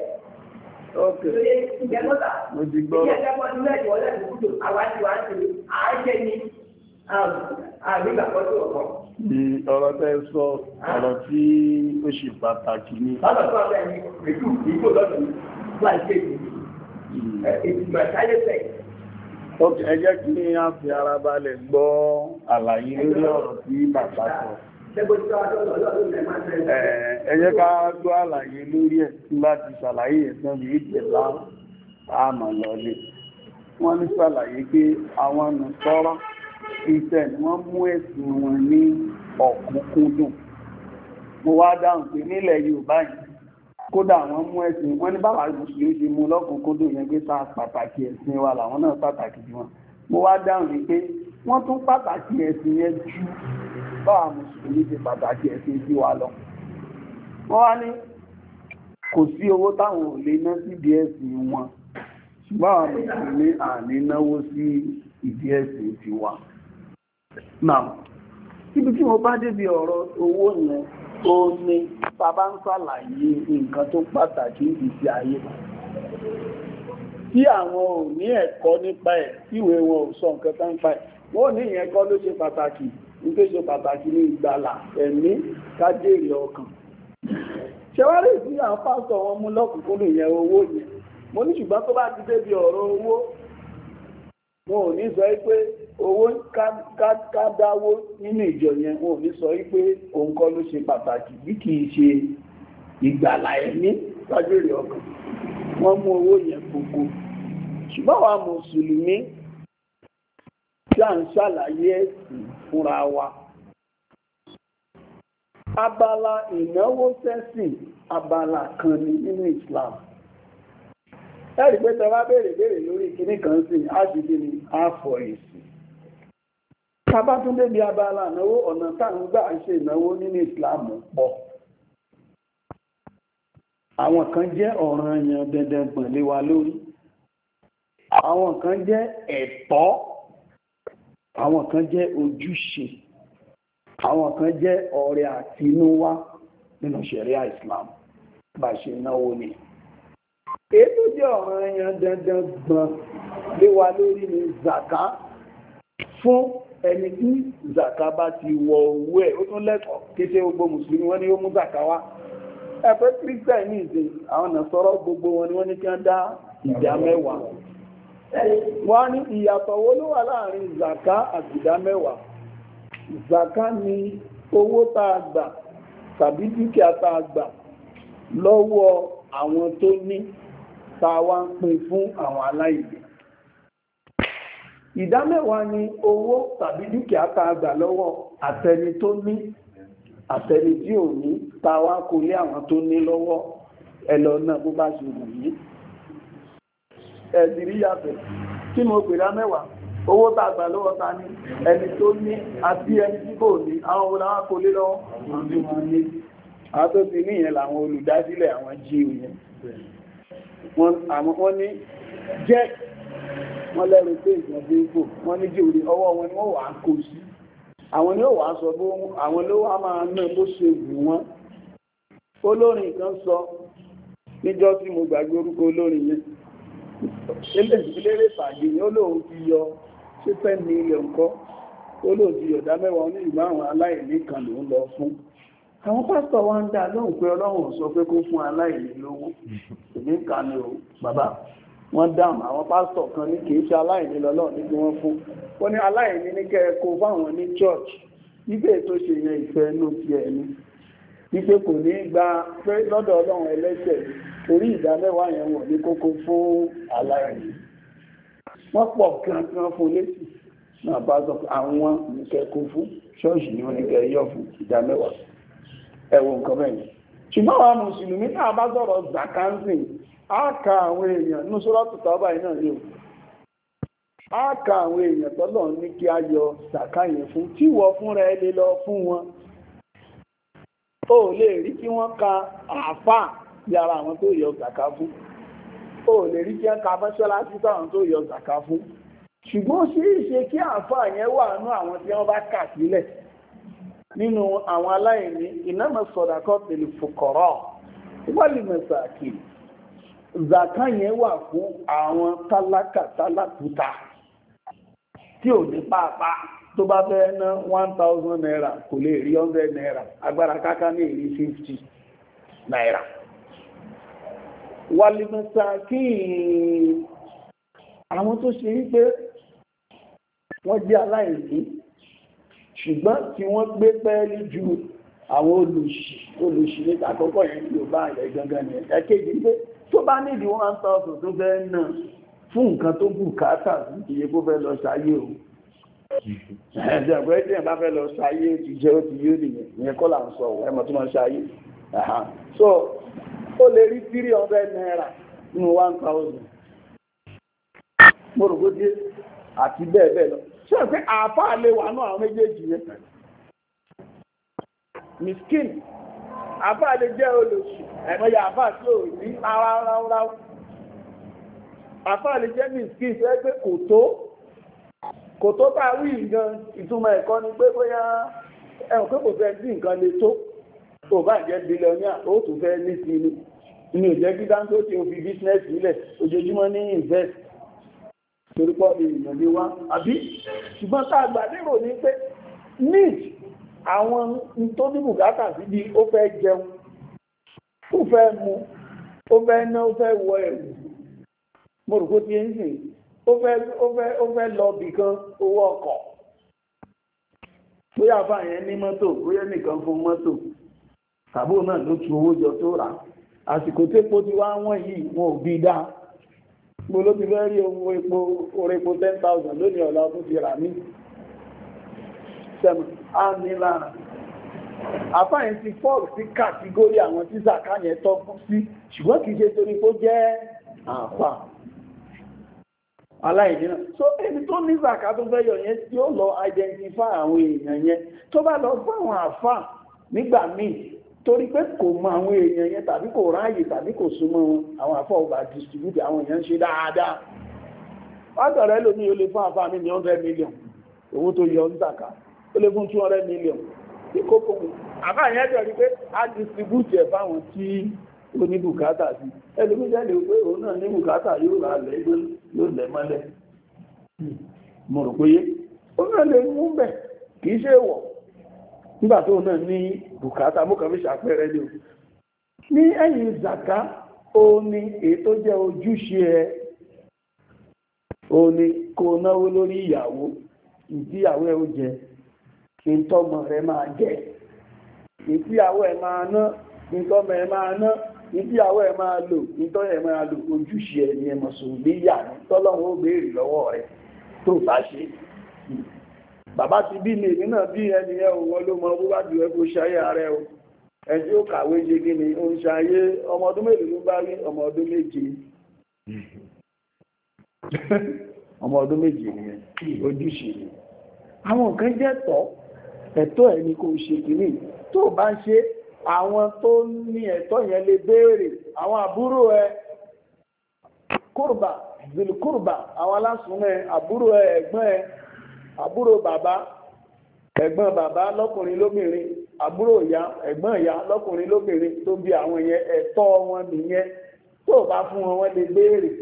Speaker 1: mo ti gbọ́.
Speaker 2: ìyẹn ẹgbẹ́ ọdún mẹ́jọ ọlẹ́dùn kúndò àwa ti wá sí àájẹ́ ní àgbégbàkọ́ tó ọ̀kan.
Speaker 1: Ọ̀rọ̀ tẹ́ sọ ọ̀rọ̀ tí ó ṣe pàtàkì ní.
Speaker 2: Bábà tó ọ̀rẹ́ ni ètò ìgbò lọ́dún wà ní ìgbìmọ̀ sáyẹ́sẹ̀.
Speaker 1: Ẹ jẹ́ kí a fi ara balẹ̀ gbọ́ àlàyé lórí ọ̀rọ̀ tí bàbá sọ. Ẹ jẹ́ ká gbọ́ àlàyé lórí ẹ̀ tí láti ṣàlàyé ẹ̀sán bí ìjẹ̀lá àmà lọ́lé. Wọ́n ní ṣàlàyé pé àwọn Nasara Christian wọ́n mú ẹ̀sìn wọn ní ọ̀kúnkúndùn. Mo wá dáhùn pé nílẹ̀ Yorùbá yìí kódà wọ́n mú ẹ̀sìn wọ́n ní bàbá Mùsùlùmí ti mú lọ́kùnkúndùn yẹn pé ta pàtàkì ẹ̀sìn wa làwọn náà pàtàkì jù wọn. Mo wá dáhùn ní pé wọ́n tún pàtàkì ẹ̀sìn yẹn ju bàbá Mùsùlùmí ti pàtàkì ẹ̀sìn sí wa lọ. Wọ́n wá ní kò sí owó táwọn ò lè ná sí ìdí ẹ̀sìn wọn ṣùgbọ́n àwọn Mùsùlùmí àní náwó sí ìdí ẹ̀sìn tiwa. Náà, ibi tí mo bá débi ọ̀rọ̀ owó yẹn, ó ní bàbá ń ṣàlàyé nǹkan tó pàtàkì ìgbésí ayé. Tí àwọn ò ní ẹ̀kọ́ nípa ẹ̀, tíwé wọn ò sọ nǹkan tán pa ẹ̀, wọ́n ní ìyẹn kọ́ ló ṣe pàtàkì, ní tó ṣe pàtàkì ní ìgbàlà, ẹ̀mí, kájèrè ọkàn. Ṣẹwárí sí àwọn pásítọ̀ wọn mú lọ́kùnkúndùn yẹn owó yẹn. Mo ní ṣùgbọ́n tó bá ti débi ọ̀rọ̀ owó, wọn ò ní sọ pé owó ká dáwó nínú ìjọ yẹn, wọn ò ní sọ pé òun kọ́ ló ṣe pàtàkì bí kìí ṣe ìgbàlà ẹ̀mí kájèrè ọkàn. Wọ́n mú owó yẹn gbogbo. Ṣùgbọ́n àwa Mùsùlùmí tí à ń ṣàlàyé ẹ̀sìn fúnra wa. Abala ìnáwó sẹ́sìn abala kan ni nínú Islam. Ẹ̀rí pé tẹwà béèrè lórí kíní kan sí ájúdé ni àfọ̀ èsì. Tàbá tún débi abala ìnáwó ọ̀nà táwọn gbà ṣe ìnáwó nínú Islam pọ̀. Àwọn kan jẹ́ ọ̀ranyàn dandan pẹ̀lú wa lórí. Àwọn kan jẹ́ ẹ̀tọ́. Àwọn kan jẹ́ ojúṣe. Àwọn kan jẹ́ ọrẹ àtinúwá nínú ṣẹ̀ríà Islam bá ṣe náwó ni. Ètò jẹ́ ọ̀ranyàn dandan gbọ̀n lé wa lórí ni zaka fún ẹni tí zaka bá ti wọ owó ẹ̀ ó tún lẹ́tọ̀ọ́ kéṣe gbogbo Mùsùlùmí wọ́n ní ó mú zaka wá. Ẹ̀fẹ́ Kírísítẹ̀ ní ìsìn àwọn Nàsárà gbogbo wọn ni wọ́n ní kí wọ́n dá ìdá mẹ́wàá. Wọ́n ní ìyàtọ̀ wo ló wà láàrin zaka àti ìdá mẹ́wàá. Zaka ni owó tá a gbà tàbí dúkìá tá a gbà lọ́wọ́ àwọn tó ní tá a wá ń pín fún àwọn aláìní. Ìdá mẹ́wàá ni owó tàbí dúkìá tá a gbà lọ́wọ́ àtẹni tó ní àtẹni tí ò ní tá a wá kó lé àwọn tó ní lọ́wọ́ ẹlọ náà bó bá ṣe wù yí. Ẹ̀dìrí yàtọ̀ kí mo pè dá mẹ́wàá owó tá a gbà lọ́wọ́ ta ní ẹni tó ní àti ẹni tí kò ní àwọn olùdáwà kó lé lọ́wọ́ àwọn tí wọ́n ní àwọn tó ti ní ìyẹn làwọn olùdásílẹ̀ àwọn jíò yẹn wọ́n ní jẹ́ wọ́n lẹ́rù pé ìgbọ̀n bí kò wọ́n ní jí orí ọwọ́ wọn ni wọ́n wà á kó sí àwọn ni ó wà á sọ bó àwọn ló wá máa ná bó ṣe wù wọ́n. Olórin kan sọ níjọ́ tí mo gbàgbé orúkọ olórin yẹn eléré pàdé ni ó lóun ti yọ ṣé 10 million kọ́ ó lóun ti yọ̀dá mẹ́wàá ní ìgbà àwọn aláìní kan ló ń lọ fún. Àwọn pásítọ̀ wá ń dá lóhùn pé Ọlọ́run sọ pé kó fún aláìní lówó èmi ń kà ní o bàbá wọ́n dáhùn àwọn pásítọ̀ kan ní kìí ṣe aláìní lọ́lọ́run ní kí wọ́n fún wọ́n ní aláìní ní kẹ́ẹ̀kọ́ fáwọn ní church wípé tó ṣe yẹn ìfẹ́ inú ti ẹni wípé kò ní gba pé lọ́dọ̀ Ọlọ́run ẹlẹ́ṣẹ̀ orí ìdá mẹ́wàá yẹn wọ̀n ní kókó fún aláìní wọ́n pọ̀ kankan fún létí náà bá sọ àwọn ìkẹ́kọ̀ọ́ fún ṣọ́ọ̀ṣì ni wọ́n ní kẹ́ fún ìdá mẹ́wàá ẹ̀wọ̀n nǹkan bẹ́ẹ̀ ṣùgbọ́n àwọn mùsùlùmí náà bá sọ̀rọ̀ zakansin á ka àwọn èèyàn ní Suratu Tawba náà ní o á ka àwọn èèyàn tọ́lọ̀ ní kí á yọ zaka yẹn fún tí wọ́n fúnra ẹ lè lọ fún wọn ó lè rí kí wọ́n ka àáfàá yàrá àwọn tó yọ zaka fún ó lè rí kí wọ́n ka mọ́ṣáláṣí táwọn tó yọ zaka fún ṣùgbọ́n ṣeéṣe kí àáfàá yẹn wà nú àwọn tí wọ́n bá kà sílẹ̀ nínú àwọn aláìní innama sadaqatu lil fuqara wal masakin zaka yẹn wà fún àwọn tálákùtà tí ò ní pàápàá tó bá fẹ́ ná 1,000 naira kò lè rí 100 naira agbára káká ní èrí 50 naira wal masakin àwọn tó ṣe wípé wọ́n jẹ́ aláìní ṣùgbọ́n tí wọ́n gbé pẹ́ẹ́lí ju àwọn olùṣì ní àkọ́kọ́ yẹn tí ó bá ilẹ̀ gangan ní ẹ̀kejì pé tó bá nídi 1,000 tó fẹ́ náà fún nǹkan tó bùkátà sí iye kó fẹ́ lọ sáyé o ẹ̀ẹ́dẹ̀gbẹ́ tí ẹ̀ bá fẹ́ lọ sáyé ó ti jẹ́ ó ti yóò nìyẹn ìyẹn kọ́ là ń sọ ẹmọ tó máa sáyé so ó lè rí 300 naira nínú 1,000 mo rò bó dé àti bẹ́ẹ̀ bẹ́ẹ̀ lọ ṣé ẹ pé àáfàá lè wà náà àwọn méjèèjì yẹn miskin àáfàá lè jẹ́ olóṣù ẹ̀mọ́yà àáfàá tí ò rí ráúráú àáfàá lè jẹ́ miskin tó yẹ pé kò tó bá wí nǹkan ìtumọ̀ ẹ̀kọ́ ni pé bóyá ẹ̀hùn pé kò fẹ́ sí nǹkan lè tó bá jẹ́ bílíọ̀nìà ó tún fẹ́ ní sí ní ò jẹ́ kí Dangote ó fi business sílẹ̀ ojoojúmọ́ ní invest torípọ̀ èèyàn lè wá àbí ṣùgbọ́n tá àgbà lérò ní pé need àwọn tó ní bùkátà sí bí ó fẹ́ jẹun ó fẹ́ mu ó fẹ́ ná ó fẹ́ wọ ẹ̀rù mo rò kó ti ń sìn ó fẹ́ lọ bì kan owó ọkọ̀ bóyá bá yẹn ní mọ́tò bóyá nìkan fún mọ́tò tàbí náà ló tu owó jọ tó rà àsìkò tépo ti wá wọ́n yìí wọn ò bí dáa mo ló ti fẹ́ rí ohun epo orí epo 10,000 lónìí ọ̀la ọdún ti rà ní sẹ́mù á ní lára àfáyín ti fọ́ọ̀lù sí kàtígórí àwọn tí zaka yẹn tọ́ fún sí ṣùgbọ́n kìí ṣe torí kó jẹ́ àfà aláìní náà so ẹni tó ní zaka tó fẹ́ yọ yẹn tí ó lọ identify àwọn èèyàn yẹn tó bá lọ fún àwọn àfà nígbà míì torí pé kò mọ àwọn èèyàn yẹn tàbí kò ráyè tàbí kò súnmọ́ wọn àwọn àfọwọ́gbà distribute àwọn èèyàn ṣe dáadáa wátọ̀rẹ́ lómi ó lè fún àfáà mi ní 100 million owó tó yọ ń zaka ó lè fún 200 million tí kókó àbá yẹn jẹ́ rí pé a distribute ẹ̀ fáwọn tí ó ní bùkátà sí ẹlòmí jẹ́ lè pé òun náà ní bùkátà yóò rà lẹ́ yóò lẹ́ mọ́lẹ̀ mo rò péye ó náà lè mú bẹ̀ kìí ṣe wọ̀ nígbà tó náà ní bùkátà mú kàn fi ṣàpẹẹrẹ ní o ní ẹ̀yìn zaka ó ní èyí tó jẹ́ ojúṣe ẹ ó ní kó náwó lórí ìyàwó ìdíyàwó ẹ ó jẹ kí n tọ́mọ rẹ máa jẹ ìdíyàwó ẹ máa ná kí n tọ́mọ ẹ máa ná ìdíyàwó ẹ máa lò kí n tọ́yẹ máa lò ojúṣe ẹ ní ẹmọ̀sùn níyà tọ́lọ́run ó béèrè lọ́wọ́ rẹ tó bá ṣe bàbá ti bí ní èmi náà bí ẹni ẹ òun ló mọ bó bá jù ẹ kó ṣayé ààrẹ o ẹjí ó kàwé ṣe kí ni ó ń ṣayé ọmọ ọdún mélòó ló bá rí ọmọ ọdún méje ọmọ ọdún méje nìyẹn ojúṣe ni àwọn nǹkan jẹ́ ẹ̀tọ́ ẹ̀ ni kò ṣe kìíní tó bá ń ṣe àwọn tó ní ẹ̀tọ́ yẹn lè béèrè àwọn àbúrò ẹ kúrùbà zìlùkúrùbà àwọn alásùnmọ́ ẹ àbúrò ẹ ẹ̀gbọ́n ẹ àbúrò bàbá ẹ̀gbọ́n bàbá lọ́kùnrin lóbìnrin àbúrò ìyá ẹ̀gbọ́n ìyá lọ́kùnrin lóbìnrin tó bí àwọn yẹn ẹ̀tọ́ wọn nìyẹn tó bá fún wọn wọ́n lè béèrè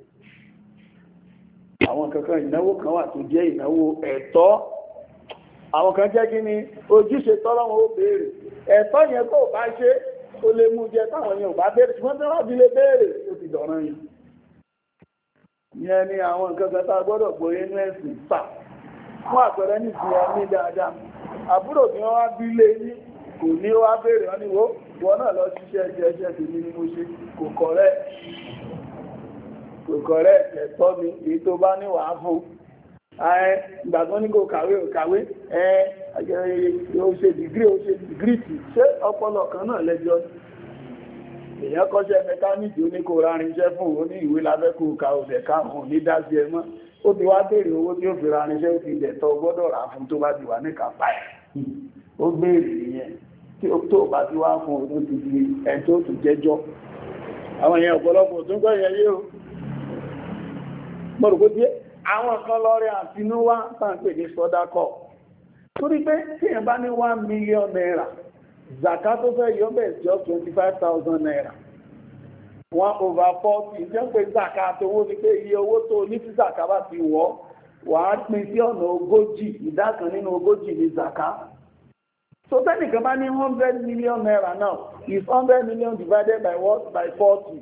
Speaker 1: àwọn kankan ìnáwó kan wà tó jẹ́ ìnáwó ẹ̀tọ́ àwọn kan jẹ́ kí ni ojúṣe tọ́lọ́wọ́ ó béèrè ẹ̀tọ́ yẹn tó bá ṣe ó lè mú jẹ táwọn yẹn ò bá béèrè ṣùgbọ́n tí wọ́n fi lè béèrè ó ti dọ̀ràn yìí yẹn ni àwọn nǹkan kan tá a gbọ́dọ̀ gbọ́yé ní ẹ̀sìn sà fún àpẹẹrẹ ní ìfìyà ní dáadáa àbúrò ní wọ́n wá bí lé ní kò ní wá béèrè wọn ni wọ́n náà lọ ṣiṣẹ́ ẹṣẹ́ tèmi ni mo ṣe kò kọ̀rẹ́ ẹ̀tọ́ mi èyí tó bá ní wàá fún ìgbàgbọ́n ní kò kàwé ò kàwé ó ṣe dìgírì tì ṣé ọpọlọ kan náà lẹ́jọ́ èèyàn kọ́ṣẹ́ mẹkáníìkì ó ní kò rárin iṣẹ́ fún òun ní ìwé lábẹ́kù ka òṣẹ̀ ká òun ní dáṣẹ́ ẹ mọ́ ó ti wá béèrè owó tí ó fi rárin iṣẹ́ ó ti dẹ̀tọ́ gbọ́dọ̀ rà fún tó bá ti wà ní kàpá ẹ̀ ó béèrè ìyẹn tí ó tó bá ti wá fún òun ti di ẹ̀ tó tún jẹ́jọ́ àwọn èèyàn ọ̀pọ̀lọpọ̀ tó ń gbọ́ ìyẹn yé o mọ̀rọ̀ kó díẹ̀ àwọn kan lọ́rẹ́ àtinúwá tàǹpẹ̀ ní sọ́dákọ̀ torí pé tí èèyàn bá ní 1 million naira zaka tó fẹ́ yọ bẹ̀ sí 25,000 naira 1/40 jẹ́ pé zaka tó wó ní pé iye owó tó ní tí zaka bá ti wọ́ wà á pín sí ọ̀nà 40 ìdá kan nínú 40 ní zaka so tẹ́nìkan bá ní 100 million naira now is 100 million divided by what? By 40.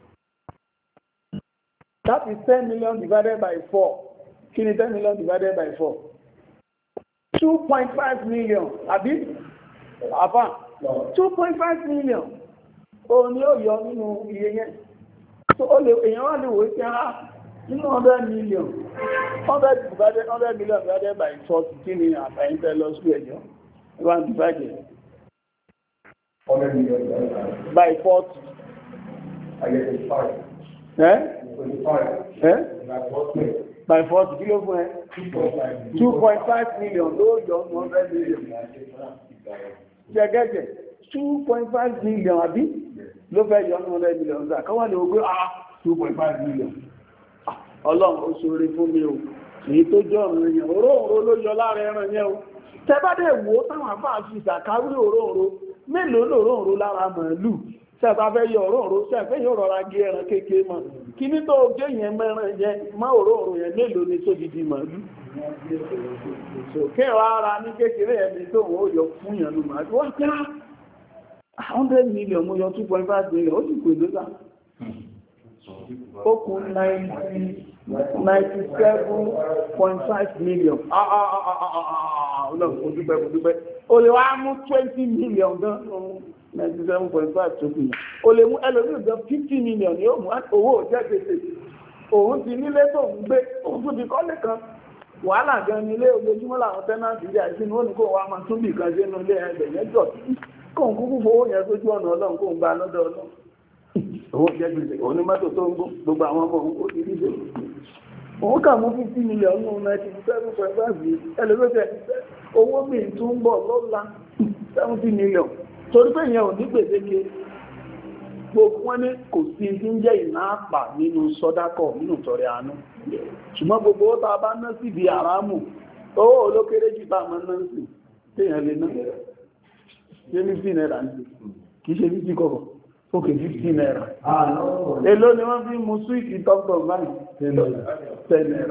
Speaker 1: That is 10 million divided by 4. Kí ni 10 million divided by 4? 2.5 million. Àbí? Àfà? 2.5 million. O ní ó yọ nínú iye yẹn. So èèyàn wà lè wò ó sí ara nínú 100 million. 100 million divided by 40. Kí ni àfàyíntẹ́ lọ sí ẹjọ́? 1 divided
Speaker 3: 100 million
Speaker 1: by 40.
Speaker 3: I get it 5.
Speaker 1: Eh?
Speaker 3: 25.
Speaker 1: By 40 kí ló fún ẹ? 2.5 million ló yọ 100 million. Jẹ́gẹ́jẹ́ 2.5 million àbí ló fẹ́ yọ 100 million. Káwà lè ogó 2.5 million. Ọlọ́run ó ṣoore fún mi o. Èyí tó jọ ọ̀rọ̀ yẹn. Òróòró ló yọ lára ẹran yẹn o. Tẹ́bádẹ̀ wo táwọn àfáà fi ìsàkáwí òróòró. Mélòó lòróòró lára màálù? Ṣẹ́bá fẹ́ yọ òróòró, ṣẹ́fẹ́ yóò rọra gé ẹran kékeré mọ́. Kí ní tó gé yẹn mẹ́rin yẹn, má òróòró yẹn mélòó ní tó dìdì màálù. Kí ọ ara ní kékeré ẹni tó wọ́n yọ fún yẹn ló màálù. Wọ́n kí 100 million mo yọ 2.5 million, ó sì pè lóta. Ó kún 97.5 million. Olùdúpẹ́. O lè wá mú 20 million gan. 97.5 tó kù. O lè mú ẹlòmíràn gan 50 million ni ó mú owó jẹ́ gbèsè. Òun ti nílé tó ń gbé, òun tún ti kọ́lé kan. Wàhálà gan ni ilé ojoojúmọ́ làwọn tẹ́nàtì ilé àìsínú ó ní kó wá máa tún bì kan ṣe nínú ilé ẹgbẹ̀ yẹn jọ sí. Kóun kúkú fowó yẹn sójú ọ̀nà Ọlọ́run kóun gba lọ́dọ̀ Ọlọ́run. Owó jẹ́ gbèsè, òun ní mọ́tò tó ń gbogbo àwọn ọmọ òun ó ti rí ṣe. Òun kà mú 50 million nínú 97.5 ẹlẹ́gbẹ̀ẹ́ owó mi tún ń bọ̀ lọ́la 70 million. Torí pé ìyẹn ò ní gbèdéke. Gbogbo wọn ní kò sí tí ń jẹ́ ìná àpà nínú sọ́dákọ̀ nínú tọrẹ àánú. Ṣùgbọ́n gbogbo ó ta bá ná sí ibi àrámù, owó olókéré jù bá máa ná sí téèyàn lè ná. Ṣé 50 naira ní? Kìí ṣe 50 kọ̀kọ̀. Ókè 50 naira. Èló ni wọ́n fi mú súwìtì tọ́gbọ̀n báyìí? 10 naira.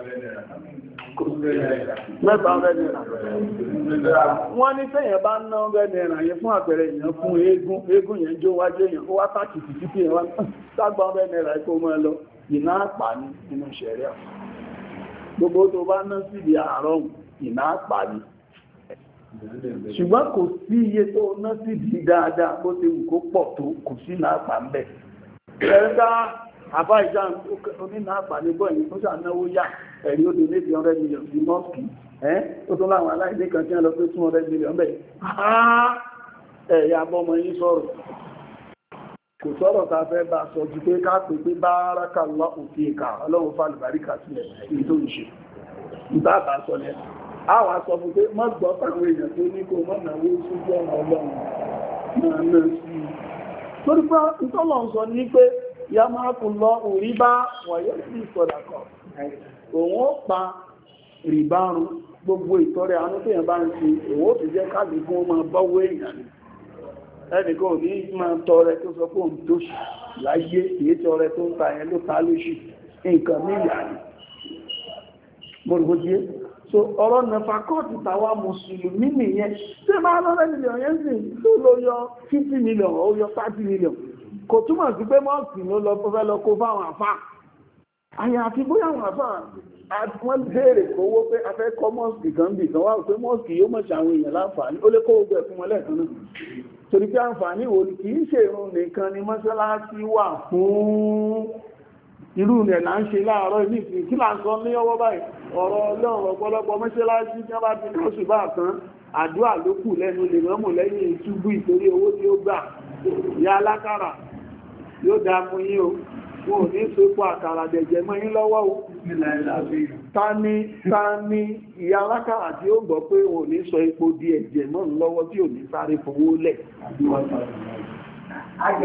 Speaker 1: Mẹ́ta 100 naira. Wọ́n ní tẹ́yàn bá ná 100 naira yẹn fún àpẹẹrẹ èèyàn fún eégún yẹn jó wájú èèyàn ó wá tàkìtì títí yẹn wá ságbà 100 naira kó mọ́ lọ ìná àpà ní nínú ṣẹ̀ríà. Gbogbo tó bá ná sí ibi àárọ̀ ìná àpà ní. Ṣùgbọ́n kò sí iye tó ná sí ibi dáadáa bó ti wù kó pọ̀ tó kò sí ìná àpà ń bẹ̀. Ẹ̀rẹ́ká àbá ìjà onínà àpà ní bọ́ ìyẹn tó ṣànáwó yá ẹ̀rí ó donate 100 million sí mọ́ọ̀kì ó tó láwọn aláìlé kan tí wọ́n lọ pé 200 million bẹ́ẹ̀ ẹ̀yà abọ́mọ yín sọ̀rọ̀ kò sọ̀rọ̀ ta fẹ́ bá sọ jù pé ká pè pé barakallahu fika ọlọ́run fàlùbáríkà sílẹ̀ èyí tó ń ṣe ìbá bá sọ lẹ́ àwọn sọ fún pé mọ́ gbọ́ fáwọn èèyàn tó ní kó mọ́ náwó sójú ọ̀nà ọlọ́run náà náà sí i torí pé ìtọ́lọ̀ ń sọ ní pé ya máa kù lọ òríbá wọ̀nyẹ́ sí ìsọ̀dàkọ̀ òun ó pa rìbárun gbogbo ìtọrẹ àánú tí èèyàn bá ń ṣe òun ó ti jẹ́ káàdì fún ọmọ bọ́wọ́ èèyàn ni ẹnìkan ò ní máa tọrẹ tó sọ fún tó ṣì láyé kìí tọrẹ tó ń ta yẹn ló ta lóṣì nǹkan mílíà ni gbogbo so ọ̀rọ̀ nẹfà kọ́ọ̀tù tàwa mùsùlùmí nìyẹn tí bá lọ́rẹ́ mílíọ̀n yẹn sì tó lọ yọ 50 million ó yọ 30 million kò túmọ̀ sí pé mọ́ọ̀sì ló lọ fẹ́ lọ kó fáwọn àfáà àyàfi bóyá àwọn àfáà wọ́n béèrè kówó pé a fẹ́ kọ́ mọ́ọ̀sì kan bì kan wá pé mọ́ọ̀sì yóò mọ̀ sí àwọn èèyàn láǹfààní ó lè kó gbogbo ẹ̀ fún wọn lẹ́ẹ̀kan náà torí pé àǹfààní wo kì í ṣe ìrun nìkan ni mọ́sálásí wà fún irú rẹ̀ là ń ṣe láàárọ̀ ní ìsìn kí là ń sọ ní ọwọ́ báyìí ọ̀rọ̀ ọlọ́run ọ̀pọ̀lọpọ̀ mọ́ṣáláṣí tí wọ́n bá ti kọ́ ṣùgbọ́n àtán àdúrà ló kù lẹ́nu lè mọ́mù lẹ́yìn ìtúbú ìtorí owó tí ó gbà. Ìyá alákàrà yóò dá mú yín o, wọn ò ní sopọ̀ àkàrà dẹ̀jẹ̀ mọ́ yín lọ́wọ́ o. Ta ni ìyá alákàrà tí ó gbọ́ pé wọn ò ní sọ epo di ẹ̀jẹ̀ mọ́ lọ́wọ́ tí ò ní sáré fowó lẹ̀.